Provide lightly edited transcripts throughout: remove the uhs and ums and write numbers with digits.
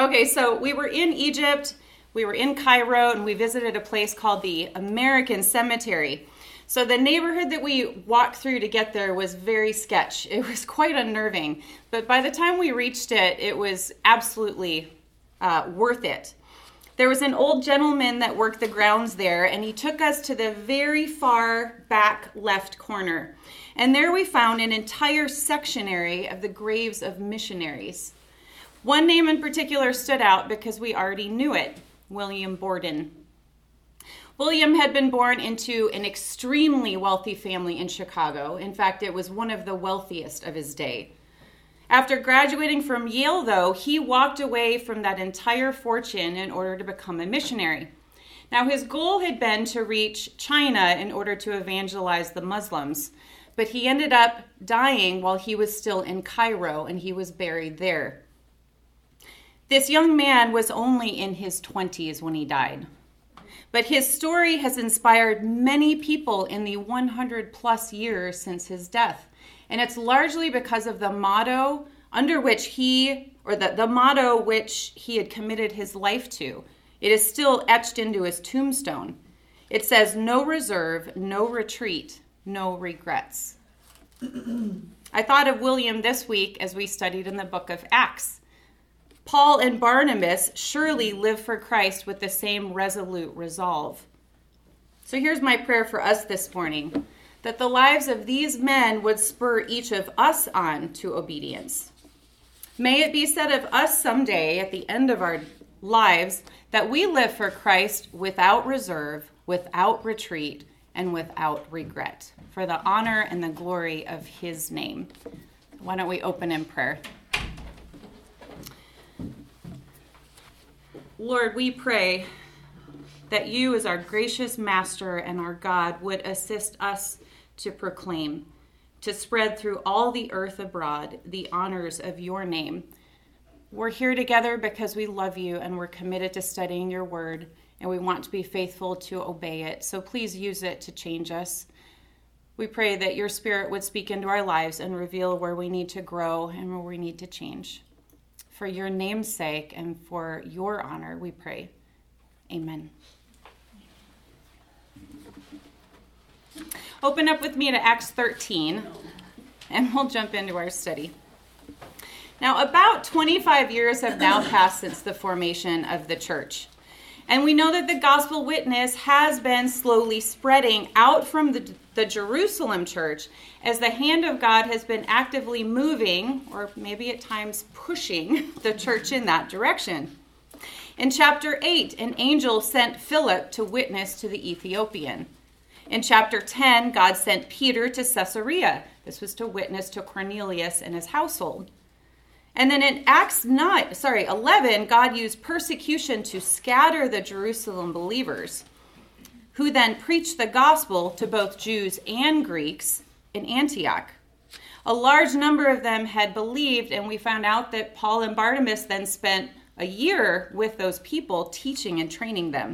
Okay, so we were in Egypt, we were in Cairo, and we visited a place called the American Cemetery. So the neighborhood that we walked through to get there was very sketch. It was quite unnerving. But by the time we reached it, it was absolutely worth it. There was an old gentleman that worked the grounds there, and he took us to the very far back left corner. And there we found an entire sectionary of the graves of missionaries. One name in particular stood out because we already knew it, William Borden. William had been born into an extremely wealthy family in Chicago. In fact, it was one of the wealthiest of his day. After graduating from Yale, though, he walked away from that entire fortune in order to become a missionary. Now, his goal had been to reach China in order to evangelize the Muslims, but he ended up dying while he was still in Cairo, and he was buried there. This young man was only in his 20s when he died. But his story has inspired many people in the 100 plus years since his death. And it's largely because of the motto under which the motto which he had committed his life to. It is still etched into his tombstone. It says, "No reserve, no retreat, no regrets." I thought of William this week as we studied in the book of Acts. Paul and Barnabas surely live for Christ with the same resolute resolve. So here's my prayer for us this morning, that the lives of these men would spur each of us on to obedience. May it be said of us someday at the end of our lives that we live for Christ without reserve, without retreat, and without regret, for the honor and the glory of his name. Why don't we open in prayer? Lord, we pray that you as our gracious master and our God would assist us to proclaim, to spread through all the earth abroad the honors of your name. We're here together because we love you and we're committed to studying your word, and we want to be faithful to obey it. So please use it to change us. We pray that your spirit would speak into our lives and reveal where we need to grow and where we need to change. For your name's sake and for your honor, we pray. Amen. Open up with me to Acts 13, and we'll jump into our study. Now, about 25 years have now passed since the formation of the church. And we know that the gospel witness has been slowly spreading out from the Jerusalem church as the hand of God has been actively moving, or maybe at times pushing, the church in that direction. In chapter 8, an angel sent Philip to witness to the Ethiopian. In chapter 10, God sent Peter to Caesarea. This was to witness to Cornelius and his household. And then in Acts 11, God used persecution to scatter the Jerusalem believers, who then preached the gospel to both Jews and Greeks in Antioch. A large number of them had believed, and we found out that Paul and Barnabas then spent a year with those people teaching and training them.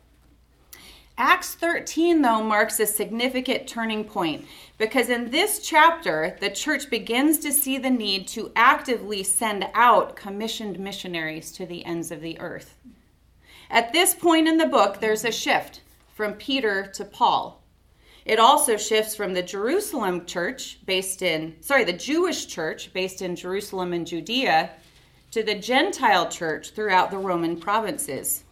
Acts 13, though, marks a significant turning point because in this chapter, the church begins to see the need to actively send out commissioned missionaries to the ends of the earth. At this point in the book, there's a shift from Peter to Paul. It also shifts from the Jewish church based in Jerusalem and Judea to the Gentile church throughout the Roman provinces.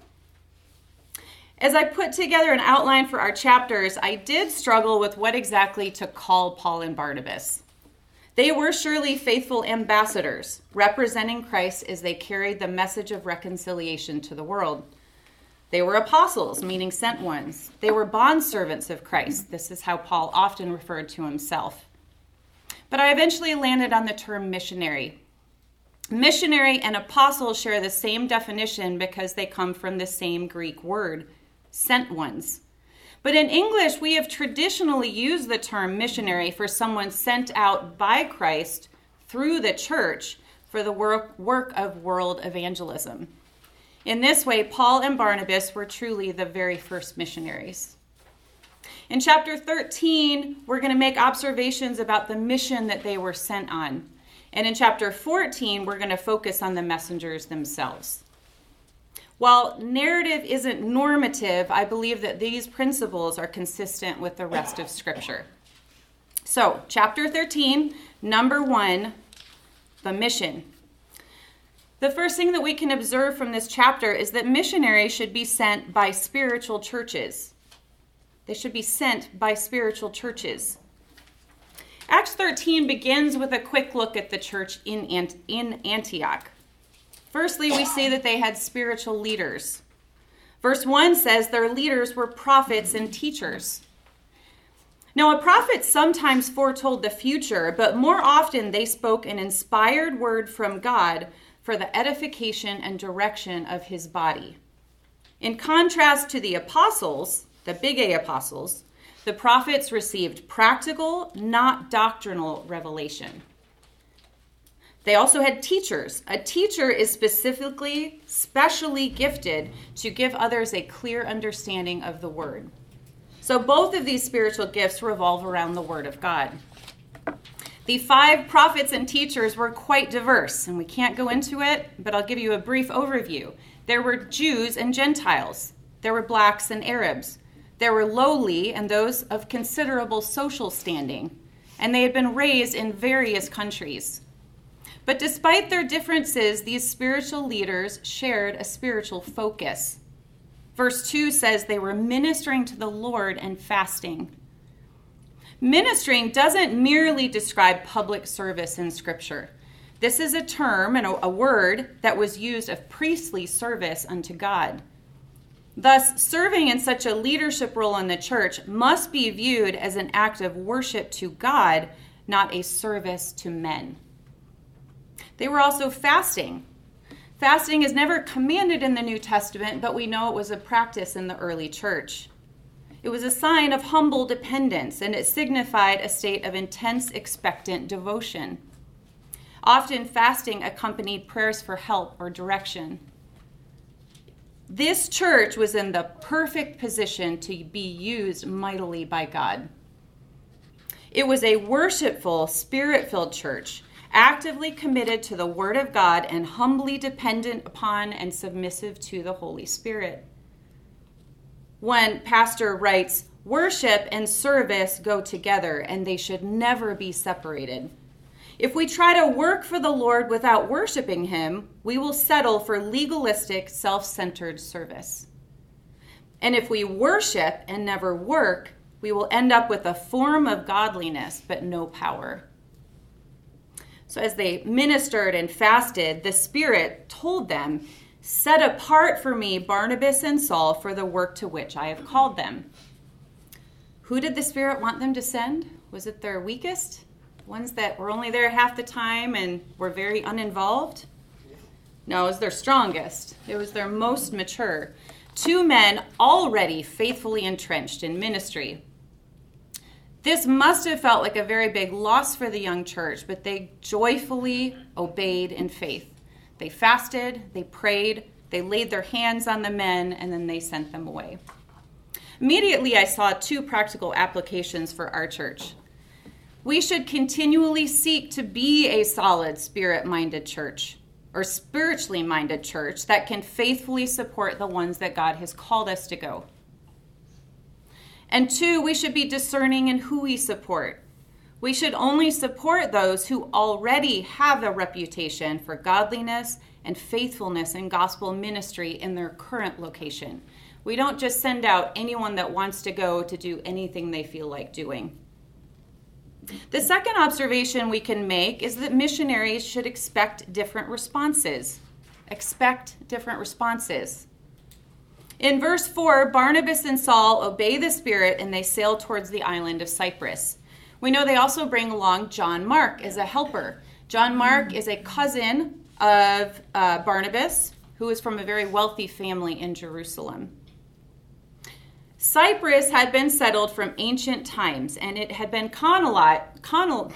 As I put together an outline for our chapters, I did struggle with what exactly to call Paul and Barnabas. They were surely faithful ambassadors, representing Christ as they carried the message of reconciliation to the world. They were apostles, meaning sent ones. They were bondservants of Christ. This is how Paul often referred to himself. But I eventually landed on the term missionary. Missionary and apostle share the same definition because they come from the same Greek word, sent ones. But in English, we have traditionally used the term missionary for someone sent out by Christ through the church for the work of world evangelism. In this way, Paul and Barnabas were truly the very first missionaries. In chapter 13, we're going to make observations about the mission that they were sent on. And in chapter 14, we're going to focus on the messengers themselves. While narrative isn't normative, I believe that these principles are consistent with the rest of Scripture. So, chapter 13, number 1, the mission. The first thing that we can observe from this chapter is that missionaries should be sent by spiritual churches. They should be sent by spiritual churches. Acts 13 begins with a quick look at the church in Antioch. Firstly, we see that they had spiritual leaders. Verse 1 says their leaders were prophets and teachers. Now, a prophet sometimes foretold the future, but more often they spoke an inspired word from God for the edification and direction of his body. In contrast to the apostles, the big A apostles, the prophets received practical, not doctrinal revelation. They also had teachers. A teacher is specially gifted to give others a clear understanding of the word. So both of these spiritual gifts revolve around the word of God. The 5 prophets and teachers were quite diverse, and we can't go into it, but I'll give you a brief overview. There were Jews and Gentiles. There were blacks and Arabs. There were lowly and those of considerable social standing, and they had been raised in various countries. But despite their differences, these spiritual leaders shared a spiritual focus. Verse 2 says they were ministering to the Lord and fasting. Ministering doesn't merely describe public service in Scripture. This is a term and a word that was used of priestly service unto God. Thus, serving in such a leadership role in the church must be viewed as an act of worship to God, not a service to men. They were also fasting. Fasting is never commanded in the New Testament, but we know it was a practice in the early church. It was a sign of humble dependence, and it signified a state of intense, expectant devotion. Often, fasting accompanied prayers for help or direction. This church was in the perfect position to be used mightily by God. It was a worshipful, spirit-filled church, actively committed to the Word of God and humbly dependent upon and submissive to the Holy Spirit. One pastor writes, "Worship and service go together, and they should never be separated. If we try to work for the Lord without worshiping Him, we will settle for legalistic, self-centered service. And if we worship and never work, we will end up with a form of godliness, but no power." So as they ministered and fasted, the Spirit told them, "Set apart for me Barnabas and Saul for the work to which I have called them." Who did the Spirit want them to send? Was it their weakest? Ones that were only there half the time and were very uninvolved? No, it was their strongest. It was their most mature. 2 men already faithfully entrenched in ministry. This must have felt like a very big loss for the young church, but they joyfully obeyed in faith. They fasted, they prayed, they laid their hands on the men, and then they sent them away. Immediately, I saw 2 practical applications for our church. We should continually seek to be a solid spirit-minded church, or spiritually minded church that can faithfully support the ones that God has called us to go. And 2, we should be discerning in who we support. We should only support those who already have a reputation for godliness and faithfulness in gospel ministry in their current location. We don't just send out anyone that wants to go to do anything they feel like doing. The second observation we can make is that missionaries should expect different responses. Expect different responses. In verse 4, Barnabas and Saul obey the Spirit and they sail towards the island of Cyprus. We know they also bring along John Mark as a helper. John Mark is a cousin of Barnabas, who is from a very wealthy family in Jerusalem. Cyprus had been settled from ancient times, and it had been colonized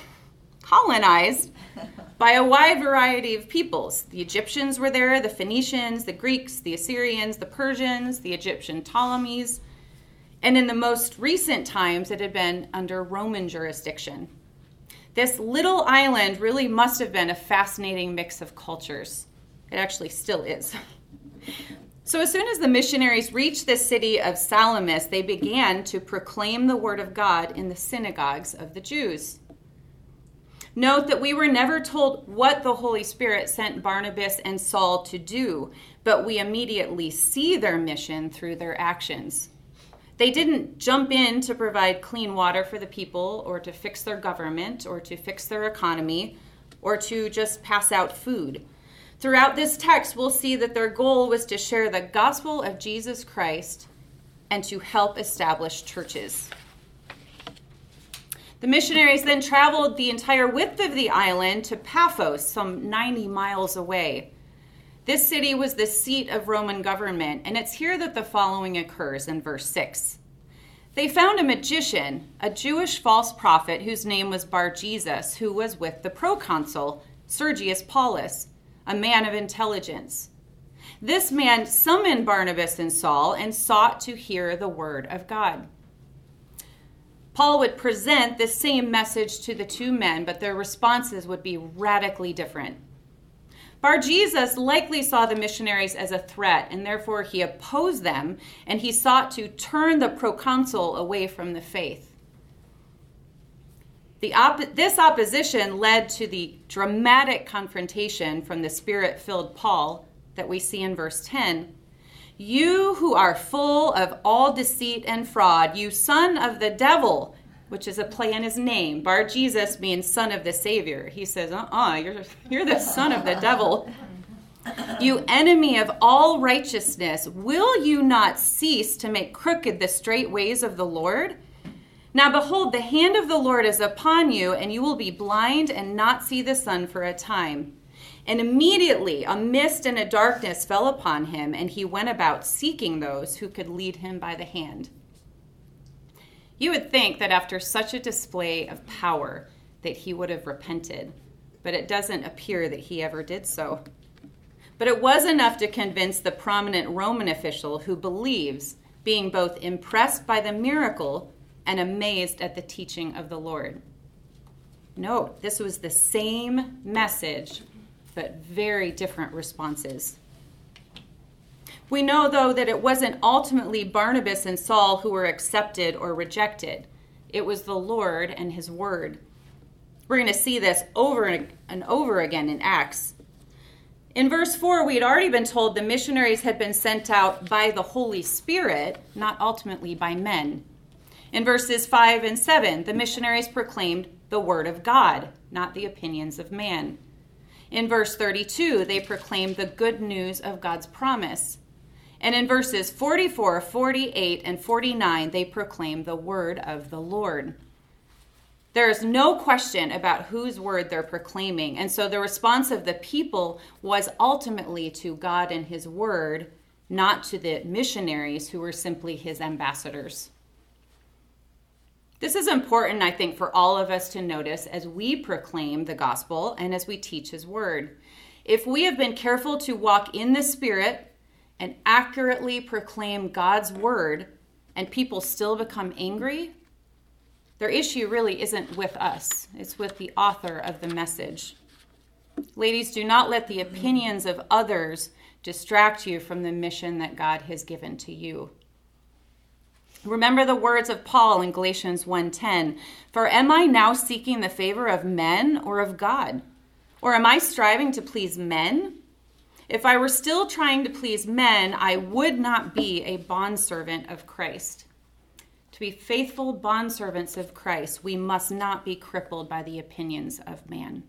by a wide variety of peoples. The Egyptians were there, the Phoenicians, the Greeks, the Assyrians, the Persians, the Egyptian Ptolemies, and in the most recent times, it had been under Roman jurisdiction. This little island really must have been a fascinating mix of cultures. It actually still is. So as soon as the missionaries reached the city of Salamis, they began to proclaim the word of God in the synagogues of the Jews. Note that we were never told what the Holy Spirit sent Barnabas and Saul to do, but we immediately see their mission through their actions. They didn't jump in to provide clean water for the people, or to fix their government, or to fix their economy, or to just pass out food. Throughout this text, we'll see that their goal was to share the gospel of Jesus Christ and to help establish churches. The missionaries then traveled the entire width of the island to Paphos, some 90 miles away. This city was the seat of Roman government, and it's here that the following occurs in verse 6. They found a magician, a Jewish false prophet whose name was Bar-Jesus, who was with the proconsul, Sergius Paulus, a man of intelligence. This man summoned Barnabas and Saul and sought to hear the word of God. Paul would present the same message to the two men, but their responses would be radically different. Bar-Jesus likely saw the missionaries as a threat, and therefore he opposed them, and he sought to turn the proconsul away from the faith. This opposition led to the dramatic confrontation from the Spirit-filled Paul that we see in verse 10. You who are full of all deceit and fraud, you son of the devil, which is a play on his name. Bar-Jesus means son of the Savior. He says, you're the son of the devil. You enemy of all righteousness, will you not cease to make crooked the straight ways of the Lord? Now behold, the hand of the Lord is upon you, and you will be blind and not see the sun for a time. And immediately a mist and a darkness fell upon him, and he went about seeking those who could lead him by the hand. You would think that after such a display of power that he would have repented, but it doesn't appear that he ever did so. But it was enough to convince the prominent Roman official who believes, being both impressed by the miracle and amazed at the teaching of the Lord. Note, this was the same message, but very different responses. We know, though, that it wasn't ultimately Barnabas and Saul who were accepted or rejected. It was the Lord and his word. We're going to see this over and over again in Acts. In verse 4, we had already been told the missionaries had been sent out by the Holy Spirit, not ultimately by men. In verses 5 and 7, the missionaries proclaimed the word of God, not the opinions of man. In verse 32, they proclaimed the good news of God's promise. And in verses 44, 48, and 49, they proclaimed the word of the Lord. There is no question about whose word they're proclaiming. And so the response of the people was ultimately to God and his word, not to the missionaries who were simply his ambassadors. This is important, I think, for all of us to notice as we proclaim the gospel and as we teach his word. If we have been careful to walk in the Spirit and accurately proclaim God's word, and people still become angry, their issue really isn't with us. It's with the author of the message. Ladies, do not let the opinions of others distract you from the mission that God has given to you. Remember the words of Paul in Galatians 1:10, "For am I now seeking the favor of men or of God? Or am I striving to please men? If I were still trying to please men, I would not be a bondservant of Christ." To be faithful bondservants of Christ, we must not be crippled by the opinions of man.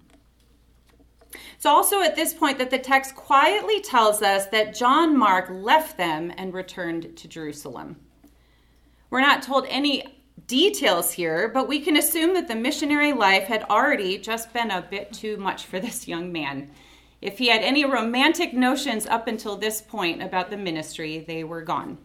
It's also at this point that the text quietly tells us that John Mark left them and returned to Jerusalem. We're not told any details here, but we can assume that the missionary life had already just been a bit too much for this young man. If he had any romantic notions up until this point about the ministry, they were gone.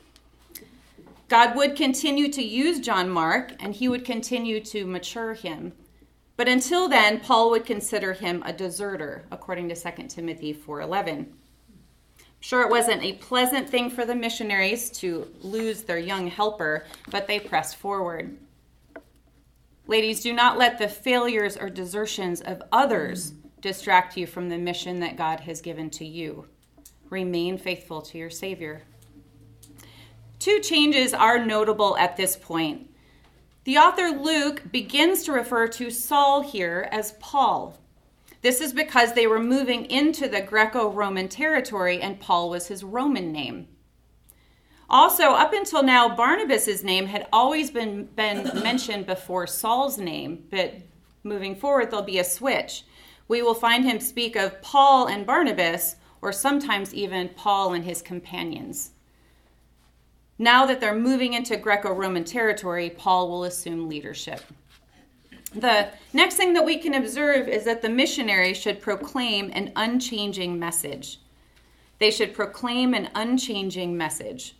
God would continue to use John Mark, and he would continue to mature him. But until then, Paul would consider him a deserter, according to 2 Timothy 4:11. Sure, it wasn't a pleasant thing for the missionaries to lose their young helper, but they pressed forward. Ladies, do not let the failures or desertions of others distract you from the mission that God has given to you. Remain faithful to your Savior. Two changes are notable at this point. The author Luke begins to refer to Saul here as Paul. This is because they were moving into the Greco-Roman territory and Paul was his Roman name. Also, up until now, Barnabas' name had always been mentioned before Saul's name, but moving forward, there'll be a switch. We will find him speak of Paul and Barnabas, or sometimes even Paul and his companions. Now that they're moving into Greco-Roman territory, Paul will assume leadership. The next thing that we can observe is that the missionary should proclaim an unchanging message. They should proclaim an unchanging message.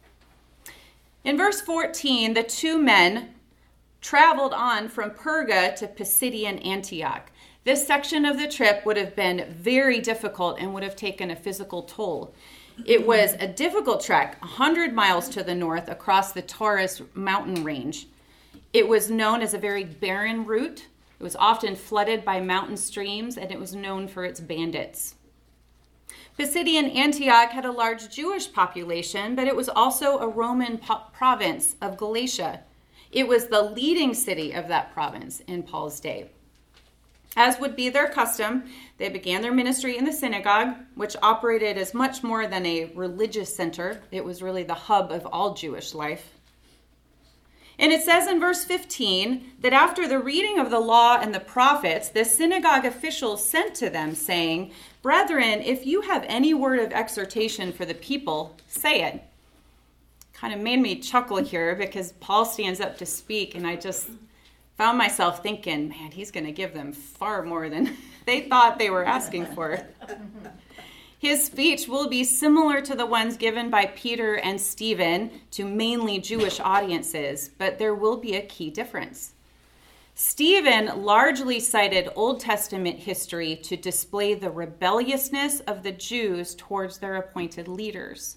In verse 14, the two men traveled on from Perga to Pisidian Antioch. This section of the trip would have been very difficult and would have taken a physical toll. It was a difficult trek, 100 miles to the north across the Taurus mountain range. It was known as a very barren route. It was often flooded by mountain streams, and it was known for its bandits. Pisidian Antioch had a large Jewish population, but it was also a Roman province of Galatia. It was the leading city of that province in Paul's day. As would be their custom, they began their ministry in the synagogue, which operated as much more than a religious center. It was really the hub of all Jewish life. And it says in verse 15 that after the reading of the law and the prophets, the synagogue officials sent to them saying, "Brethren, if you have any word of exhortation for the people, say it." Kind of made me chuckle here because Paul stands up to speak, and I just found myself thinking, man, he's going to give them far more than they thought they were asking for. His speech will be similar to the ones given by Peter and Stephen to mainly Jewish audiences, but there will be a key difference. Stephen largely cited Old Testament history to display the rebelliousness of the Jews towards their appointed leaders.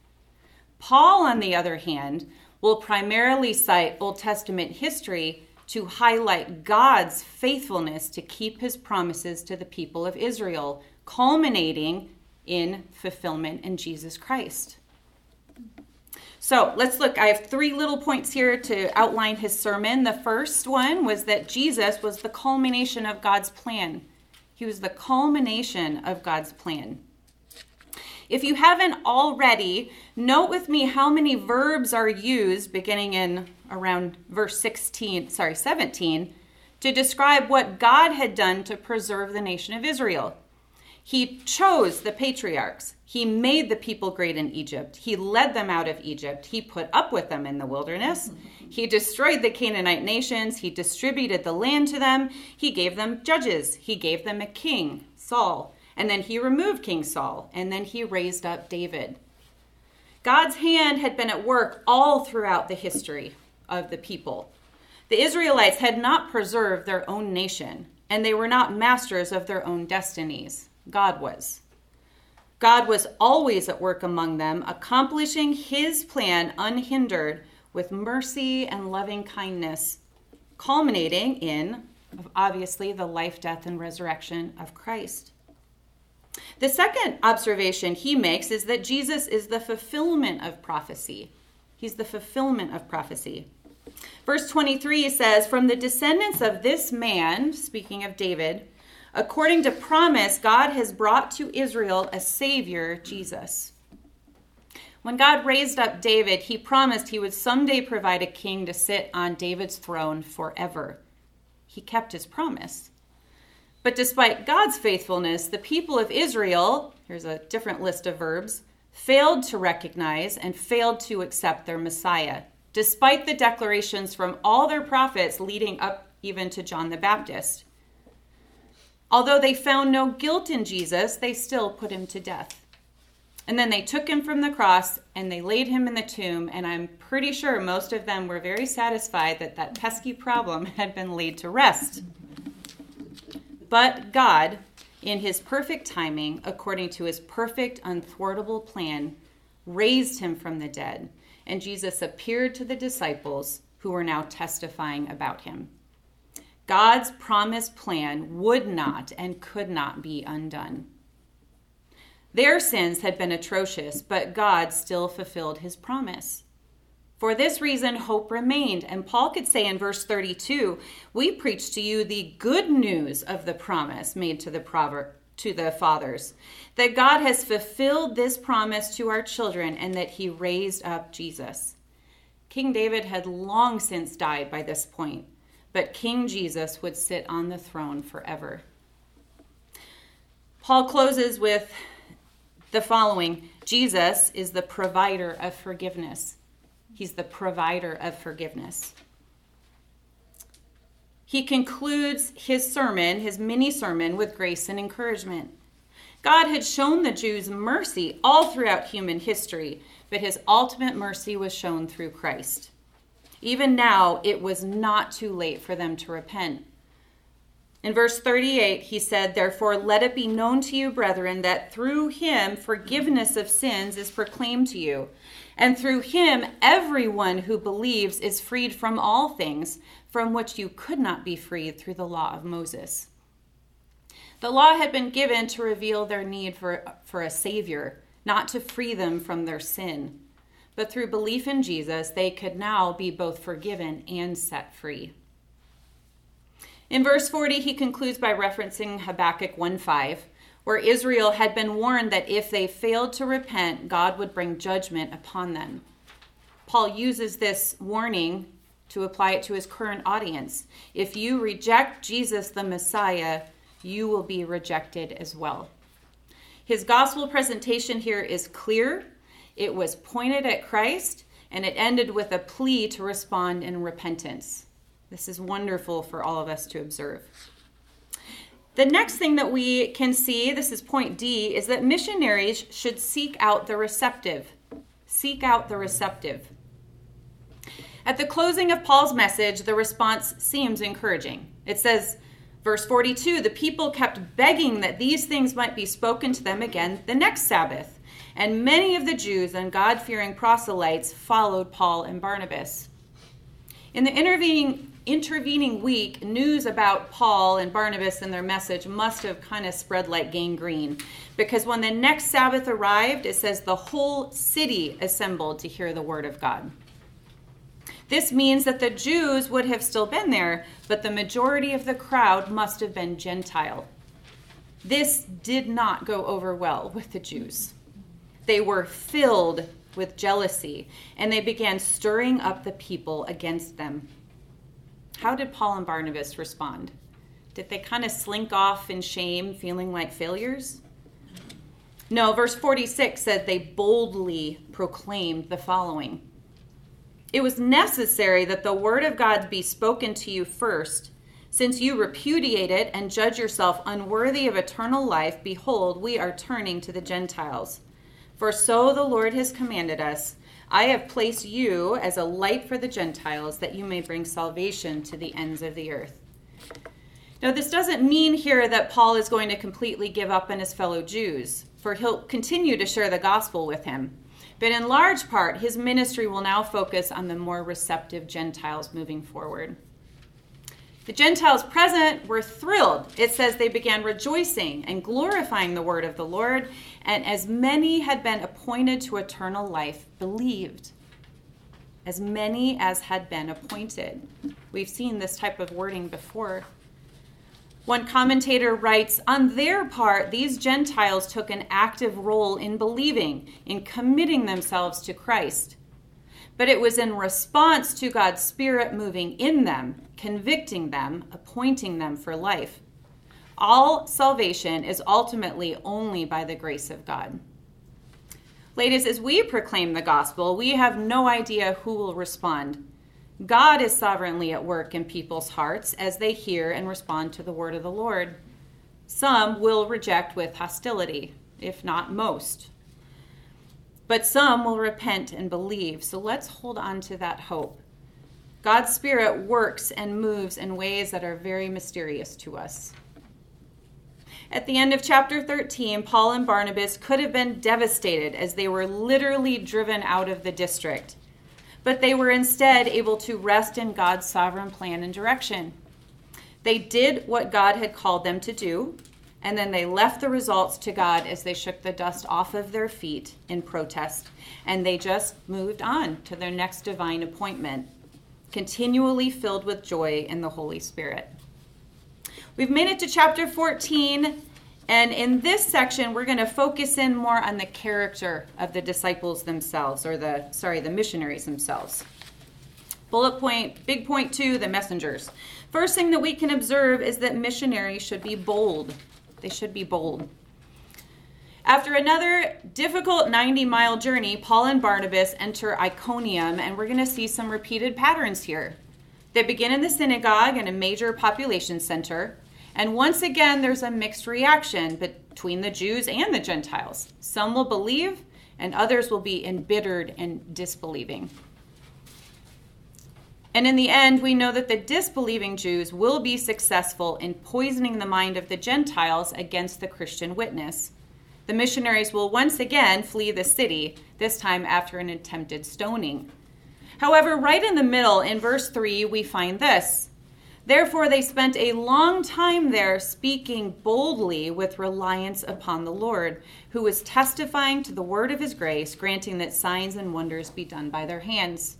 Paul, on the other hand, will primarily cite Old Testament history to highlight God's faithfulness to keep his promises to the people of Israel, culminating in fulfillment in Jesus Christ. So let's look. I have 3 little points here to outline his sermon. The first one was that Jesus was the culmination of God's plan. He was the culmination of God's plan. If you haven't already, note with me how many verbs are used beginning in around verse 17, to describe what God had done to preserve the nation of Israel. He chose the patriarchs. He made the people great in Egypt. He led them out of Egypt. He put up with them in the wilderness. He destroyed the Canaanite nations. He distributed the land to them. He gave them judges. He gave them a king, Saul. And then he removed King Saul. And then he raised up David. God's hand had been at work all throughout the history of the people. The Israelites had not preserved their own nation, and they were not masters of their own destinies. God was. God was always at work among them, accomplishing his plan unhindered with mercy and loving kindness, culminating in, obviously, the life, death, and resurrection of Christ. The second observation he makes is that Jesus is the fulfillment of prophecy. He's the fulfillment of prophecy. Verse 23 says, "From the descendants of this man," speaking of David, "according to promise, God has brought to Israel a Savior, Jesus." When God raised up David, he promised he would someday provide a king to sit on David's throne forever. He kept his promise. But despite God's faithfulness, the people of Israel, here's a different list of verbs, failed to recognize and failed to accept their Messiah, despite the declarations from all their prophets leading up even to John the Baptist. Although they found no guilt in Jesus, they still put him to death. And then they took him from the cross and they laid him in the tomb, and I'm pretty sure most of them were very satisfied that that pesky problem had been laid to rest. But God, in his perfect timing, according to his perfect, unthwartable plan, raised him from the dead, and Jesus appeared to the disciples who were now testifying about him. God's promised plan would not and could not be undone. Their sins had been atrocious, but God still fulfilled his promise. For this reason, hope remained. And Paul could say in verse 32, we preach to you the good news of the promise made to the fathers, that God has fulfilled this promise to our children and that he raised up Jesus. King David had long since died by this point, but King Jesus would sit on the throne forever. Paul closes with the following: Jesus is the provider of forgiveness. He's the provider of forgiveness. He concludes his sermon, his mini sermon, with grace and encouragement. God had shown the Jews mercy all throughout human history, but his ultimate mercy was shown through Christ. Even now, it was not too late for them to repent. In verse 38, he said, "Therefore, let it be known to you, brethren, that through him forgiveness of sins is proclaimed to you. And through him, everyone who believes is freed from all things from which you could not be freed through the law of Moses." The law had been given to reveal their need for a Savior, not to free them from their sin. But through belief in Jesus, they could now be both forgiven and set free. In verse 40, he concludes by referencing Habakkuk 1:5, where Israel had been warned that if they failed to repent, God would bring judgment upon them. Paul uses this warning to apply it to his current audience. If you reject Jesus the Messiah, you will be rejected as well. His gospel presentation here is clear. It was pointed at Christ, and it ended with a plea to respond in repentance. This is wonderful for all of us to observe. The next thing that we can see, this is point D, is that missionaries should seek out the receptive. Seek out the receptive. At the closing of Paul's message, the response seems encouraging. It says, verse 42, the people kept begging that these things might be spoken to them again the next Sabbath. And many of the Jews and God-fearing proselytes followed Paul and Barnabas. In the intervening week, news about Paul and Barnabas and their message must have kind of spread like gangrene, because when the next Sabbath arrived, it says the whole city assembled to hear the word of God. This means that the Jews would have still been there, but the majority of the crowd must have been Gentile. This did not go over well with the Jews. They were filled with jealousy, and they began stirring up the people against them. How did Paul and Barnabas respond? Did they kind of slink off in shame, feeling like failures? No, verse 46 said they boldly proclaimed the following. It was necessary that the word of God be spoken to you first. Since you repudiate it and judge yourself unworthy of eternal life, behold, we are turning to the Gentiles. For so the Lord has commanded us, I have placed you as a light for the Gentiles, that you may bring salvation to the ends of the earth. Now, this doesn't mean here that Paul is going to completely give up on his fellow Jews, for he'll continue to share the gospel with him. But in large part, his ministry will now focus on the more receptive Gentiles moving forward. The Gentiles present were thrilled. It says they began rejoicing and glorifying the word of the Lord, and as many had been appointed to eternal life, believed. As many as had been appointed. We've seen this type of wording before. One commentator writes, on their part, these Gentiles took an active role in believing, in committing themselves to Christ. But it was in response to God's Spirit moving in them, convicting them, appointing them for life. All salvation is ultimately only by the grace of God. Ladies, as we proclaim the gospel, we have no idea who will respond. God is sovereignly at work in people's hearts as they hear and respond to the word of the Lord. Some will reject with hostility, if not most. But some will repent and believe. So let's hold on to that hope. God's Spirit works and moves in ways that are very mysterious to us. At the end of chapter 13, Paul and Barnabas could have been devastated as they were literally driven out of the district. But they were instead able to rest in God's sovereign plan and direction. They did what God had called them to do, and then they left the results to God as they shook the dust off of their feet in protest, and they just moved on to their next divine appointment, continually filled with joy in the Holy Spirit. We've made it to chapter 14, and in this section, we're going to focus in more on the character of the disciples themselves, or the missionaries themselves. Bullet point, big point 2, the messengers. First thing that we can observe is that missionaries should be bold. They should be bold. After another difficult 90-mile journey, Paul and Barnabas enter Iconium, and we're going to see some repeated patterns here. They begin in the synagogue in a major population center, and once again, there's a mixed reaction between the Jews and the Gentiles. Some will believe, and others will be embittered and disbelieving. And in the end, we know that the disbelieving Jews will be successful in poisoning the mind of the Gentiles against the Christian witness. The missionaries will once again flee the city, this time after an attempted stoning. However, right in the middle, in verse 3, we find this. Therefore, they spent a long time there, speaking boldly with reliance upon the Lord, who was testifying to the word of his grace, granting that signs and wonders be done by their hands.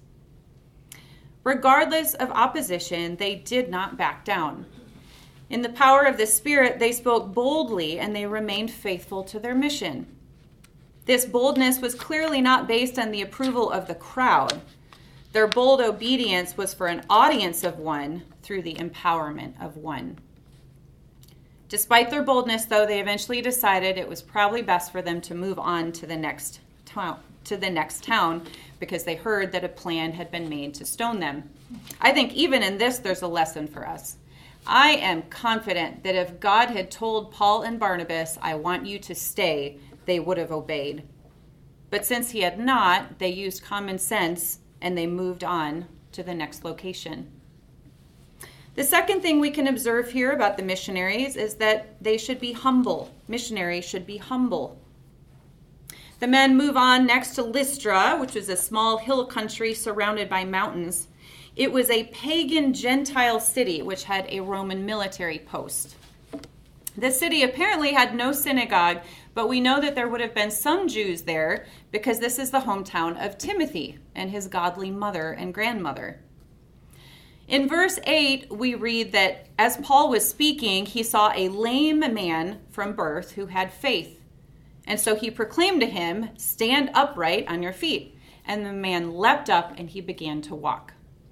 Regardless of opposition, they did not back down. In the power of the Spirit, they spoke boldly and they remained faithful to their mission. This boldness was clearly not based on the approval of the crowd. Their bold obedience was for an audience of one through the empowerment of one. Despite their boldness, though, they eventually decided it was probably best for them to move on to the next town because they heard that a plan had been made to stone them. I think even in this, there's a lesson for us. I am confident that if God had told Paul and Barnabas, I want you to stay, they would have obeyed. But since he had not, they used common sense and they moved on to the next location. The second thing we can observe here about the missionaries is that they should be humble. Missionaries should be humble. The men move on next to Lystra, which was a small hill country surrounded by mountains. It was a pagan Gentile city which had a Roman military post. The city apparently had no synagogue, but we know that there would have been some Jews there because this is the hometown of Timothy and his godly mother and grandmother. In verse 8, we read that as Paul was speaking, he saw a lame man from birth who had faith. And so he proclaimed to him, "Stand upright on your feet." And the man leapt up and he began to walk.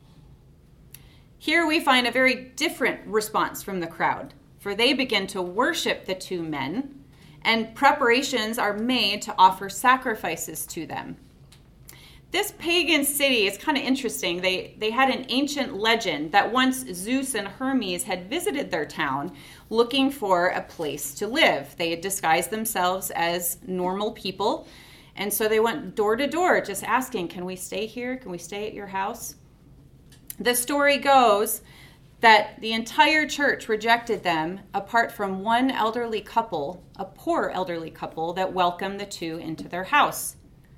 Here we find a very different response from the crowd, for they begin to worship the two men, and preparations are made to offer sacrifices to them. This pagan city is kind of interesting. They had an ancient legend that once Zeus and Hermes had visited their town looking for a place to live. They had disguised themselves as normal people, and so they went door to door just asking, "Can we stay here? Can we stay at your house?" The story goes that the entire church rejected them apart from one elderly couple, a poor elderly couple, that welcomed the two into their house.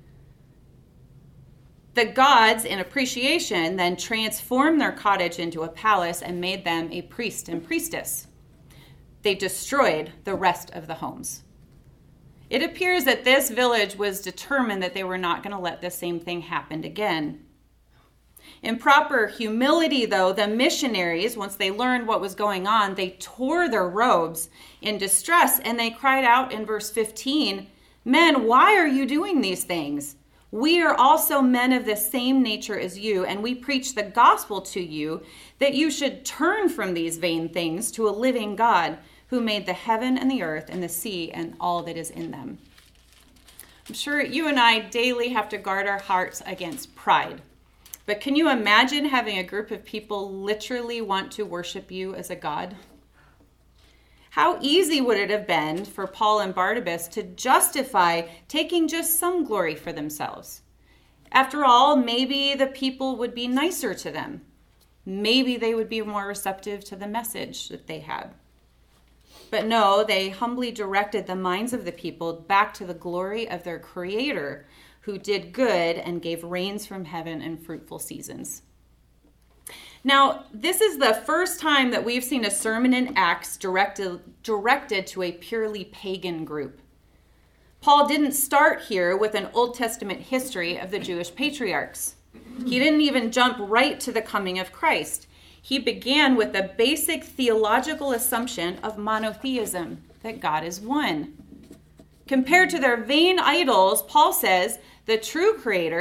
The gods, in appreciation, then transformed their cottage into a palace and made them a priest and priestess. They destroyed the rest of the homes. It appears that this village was determined that they were not going to let the same thing happen again. In proper humility, though, the missionaries, once they learned what was going on, they tore their robes in distress and they cried out in verse 15, "Men, why are you doing these things? We are also men of the same nature as you, and we preach the gospel to you, that you should turn from these vain things to a living God, who made the heaven and the earth and the sea and all that is in them." I'm sure you and I daily have to guard our hearts against pride. But can you imagine having a group of people literally want to worship you as a god? How easy would it have been for Paul and Barnabas to justify taking just some glory for themselves? After all, maybe the people would be nicer to them. Maybe they would be more receptive to the message that they had. But no, they humbly directed the minds of the people back to the glory of their Creator, who did good and gave rains from heaven and fruitful seasons. Now, this is the first time that we've seen a sermon in Acts directed to a purely pagan group. Paul didn't start here with an Old Testament history of the Jewish patriarchs. He didn't even jump right to the coming of Christ. He began with the basic theological assumption of monotheism, that God is one. Compared to their vain idols, Paul says the true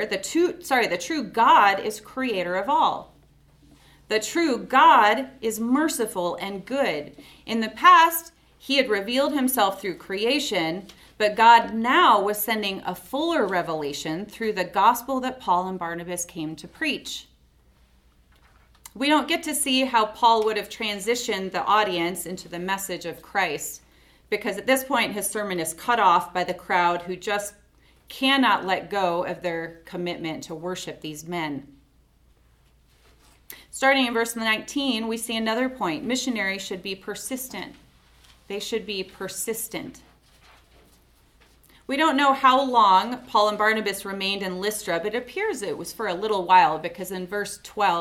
God is creator of all. The true God is merciful and good. In the past, he had revealed himself through creation, but God now was sending a fuller revelation through the gospel that Paul and Barnabas came to preach. We don't get to see how Paul would have transitioned the audience into the message of Christ, because at this point his sermon is cut off by the crowd who just cannot let go of their commitment to worship these men. Starting in verse 19, we see another point. Missionaries should be persistent. They should be persistent. We don't know how long Paul and Barnabas remained in Lystra, but it appears it was for a little while, because in verse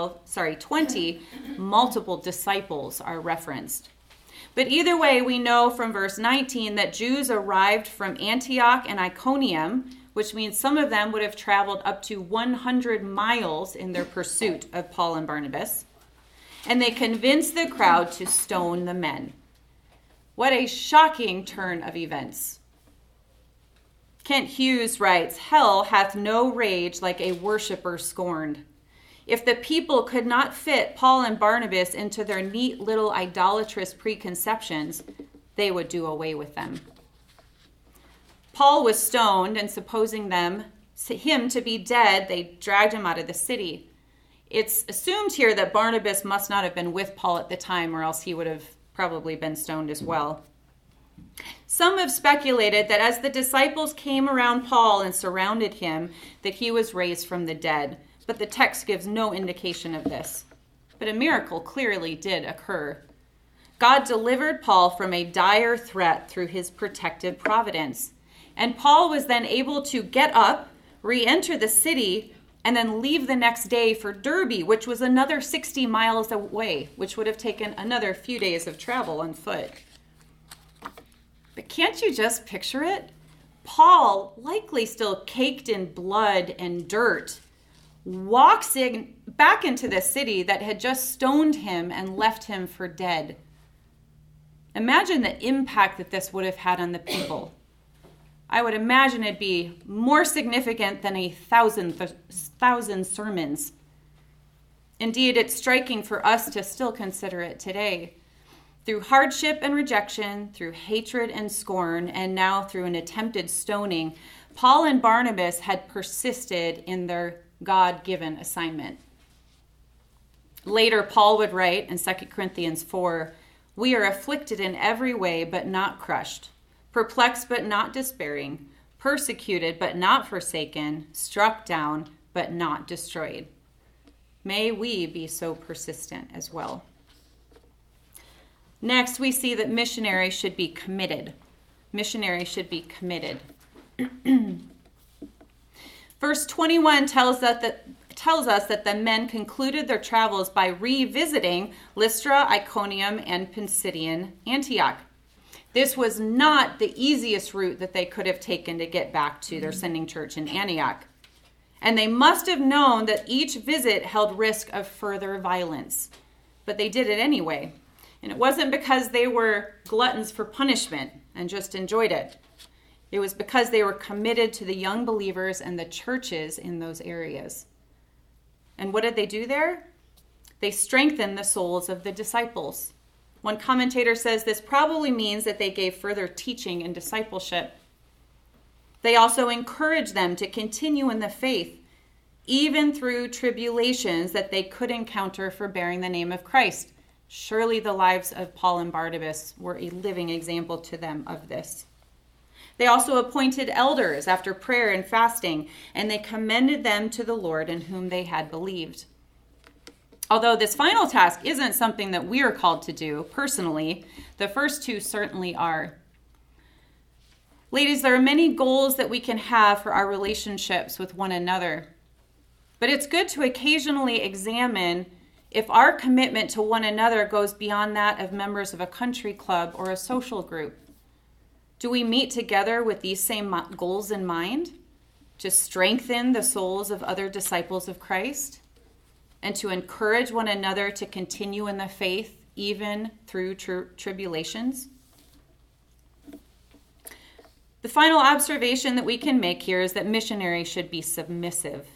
20, multiple disciples are referenced. But either way, we know from verse 19 that Jews arrived from Antioch and Iconium, which means some of them would have traveled up to 100 miles in their pursuit of Paul and Barnabas. And they convinced the crowd to stone the men. What a shocking turn of events. Kent Hughes writes, "Hell hath no rage like a worshipper scorned." If the people could not fit Paul and Barnabas into their neat little idolatrous preconceptions, they would do away with them. Paul was stoned, and supposing him to be dead, they dragged him out of the city. It's assumed here that Barnabas must not have been with Paul at the time, or else he would have probably been stoned as well. Some have speculated that as the disciples came around Paul and surrounded him, that he was raised from the dead, but the text gives no indication of this. But a miracle clearly did occur. God delivered Paul from a dire threat through his protective providence. And Paul was then able to get up, re-enter the city, and then leave the next day for Derbe, which was another 60 miles away, which would have taken another few days of travel on foot. But can't you just picture it? Paul, likely still caked in blood and dirt, walks back into the city that had just stoned him and left him for dead. Imagine the impact that this would have had on the people. I would imagine it'd be more significant than 1,000 sermons. Indeed, it's striking for us to still consider it today. Through hardship and rejection, through hatred and scorn, and now through an attempted stoning, Paul and Barnabas had persisted in their God-given assignment. Later, Paul would write in 2 Corinthians 4, "We are afflicted in every way, but not crushed, perplexed but not despairing, persecuted but not forsaken, struck down but not destroyed." May we be so persistent as well. Next, we see that missionaries should be committed. Missionaries should be committed. Verse 21 tells us that the men concluded their travels by revisiting Lystra, Iconium, and Pisidian Antioch. This was not the easiest route that they could have taken to get back to their sending church in Antioch. And they must have known that each visit held risk of further violence. But they did it anyway. And it wasn't because they were gluttons for punishment and just enjoyed it. It was because they were committed to the young believers and the churches in those areas. And what did they do there? They strengthened the souls of the disciples. One commentator says this probably means that they gave further teaching and discipleship. They also encouraged them to continue in the faith, even through tribulations that they could encounter for bearing the name of Christ. Surely the lives of Paul and Barnabas were a living example to them of this. They also appointed elders after prayer and fasting, and they commended them to the Lord in whom they had believed. Although this final task isn't something that we are called to do personally, the first two certainly are. Ladies, there are many goals that we can have for our relationships with one another, but it's good to occasionally examine if our commitment to one another goes beyond that of members of a country club or a social group? Do we meet together with these same goals in mind? To strengthen the souls of other disciples of Christ? And to encourage one another to continue in the faith even through tribulations? The final observation that we can make here is that missionaries should be submissive.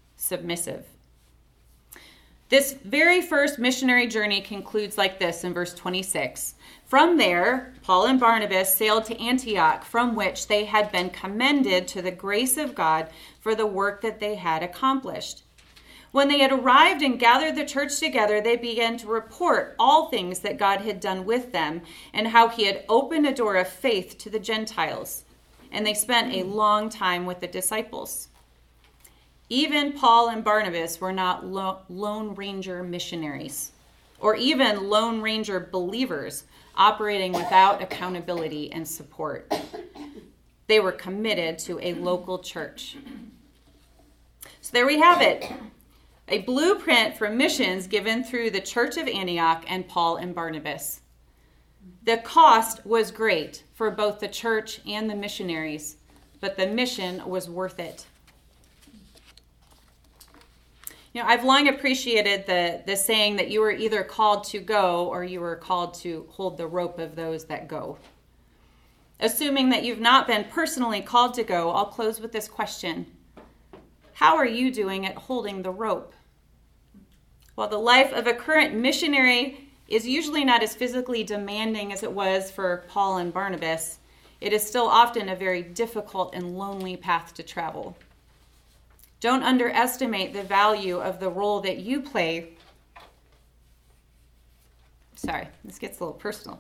This very first missionary journey concludes like this in verse 26. From there, Paul and Barnabas sailed to Antioch, from which they had been commended to the grace of God for the work that they had accomplished. When they had arrived and gathered the church together, they began to report all things that God had done with them and how he had opened a door of faith to the Gentiles. And they spent a long time with the disciples. Even Paul and Barnabas were not Lone Ranger missionaries or even Lone Ranger believers operating without accountability and support. They were committed to a local church. So there we have it. A blueprint for missions given through the Church of Antioch and Paul and Barnabas. The cost was great for both the church and the missionaries, but the mission was worth it. You know, I've long appreciated the saying that you were either called to go or you were called to hold the rope of those that go. Assuming that you've not been personally called to go, I'll close with this question. How are you doing at holding the rope? While the life of a current missionary is usually not as physically demanding as it was for Paul and Barnabas, it is still often a very difficult and lonely path to travel. Don't underestimate the value of the role that you play. Sorry, this gets a little personal.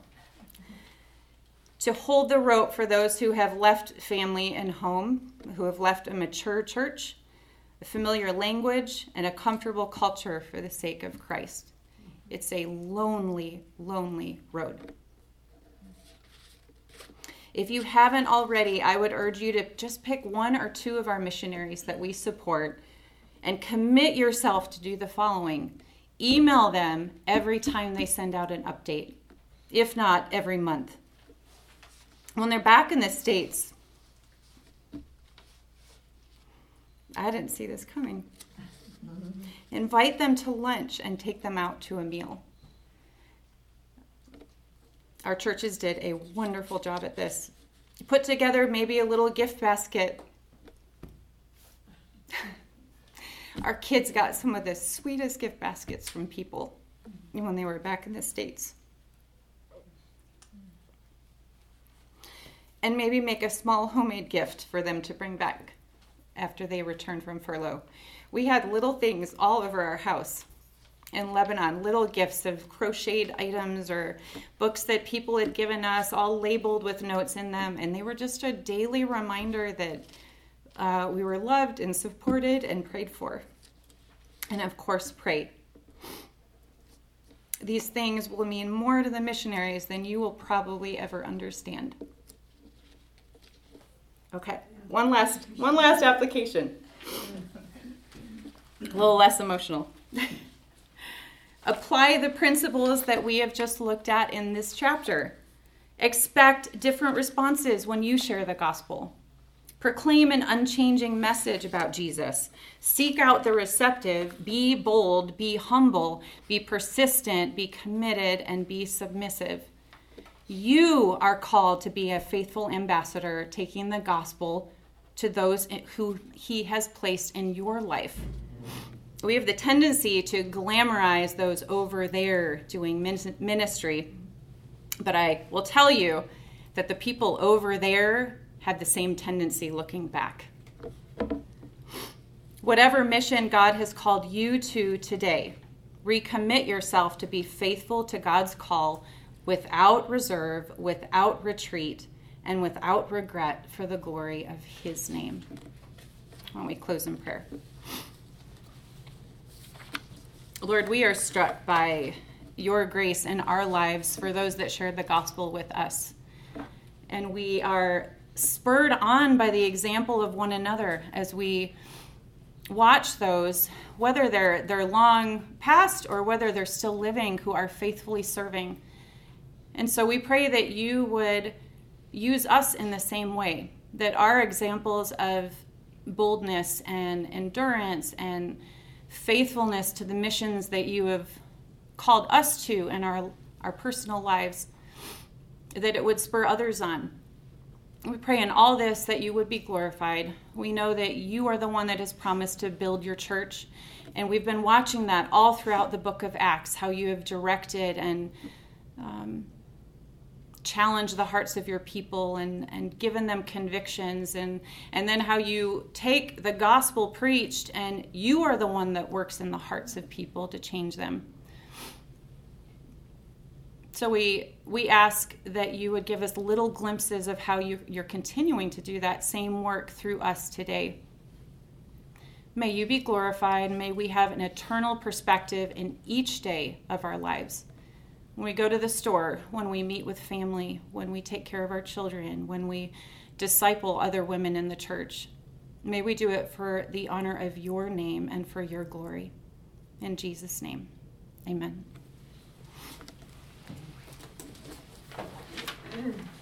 To hold the rope for those who have left family and home, who have left a mature church, a familiar language, and a comfortable culture for the sake of Christ. It's a lonely, lonely road. If you haven't already, I would urge you to just pick one or two of our missionaries that we support and commit yourself to do the following. Email them every time they send out an update, if not every month. When they're back in the States, I didn't see this coming. Invite them to lunch and take them out to a meal. Our churches did a wonderful job at this. Put together maybe a little gift basket. Our kids got some of the sweetest gift baskets from people when they were back in the States. And maybe make a small homemade gift for them to bring back after they returned from furlough. We had little things all over our house in Lebanon, little gifts of crocheted items or books that people had given us, all labeled with notes in them. And they were just a daily reminder that we were loved and supported and prayed for. And of course, prayed. These things will mean more to the missionaries than you will probably ever understand. Okay, one last application. A little less emotional. Apply the principles that we have just looked at in this chapter. Expect different responses when you share the gospel. Proclaim an unchanging message about Jesus. Seek out the receptive. Be bold. Be humble. Be persistent. Be committed. And be submissive. You are called to be a faithful ambassador, taking the gospel to those who he has placed in your life. We have the tendency to glamorize those over there doing ministry, but I will tell you that the people over there had the same tendency looking back. Whatever mission God has called you to today, recommit yourself to be faithful to God's call without reserve, without retreat, and without regret for the glory of his name. Why don't we close in prayer? Lord, we are struck by your grace in our lives for those that shared the gospel with us. And we are spurred on by the example of one another as we watch those, whether they're long past or whether they're still living, who are faithfully serving. And so we pray that you would use us in the same way, that our examples of boldness and endurance and faithfulness to the missions that you have called us to in our personal lives, that it would spur others on. We pray in all this that you would be glorified. We know that you are the one that has promised to build your church, and we've been watching that all throughout the book of Acts, how you have directed and challenged the hearts of your people and given them convictions, and then how you take the gospel preached and you are the one that works in the hearts of people to change them. So we ask that you would give us little glimpses of how you're continuing to do that same work through us today. May you be glorified. May we have an eternal perspective in each day of our lives. When we go to the store, when we meet with family, when we take care of our children, when we disciple other women in the church, may we do it for the honor of your name and for your glory. In Jesus' name, amen.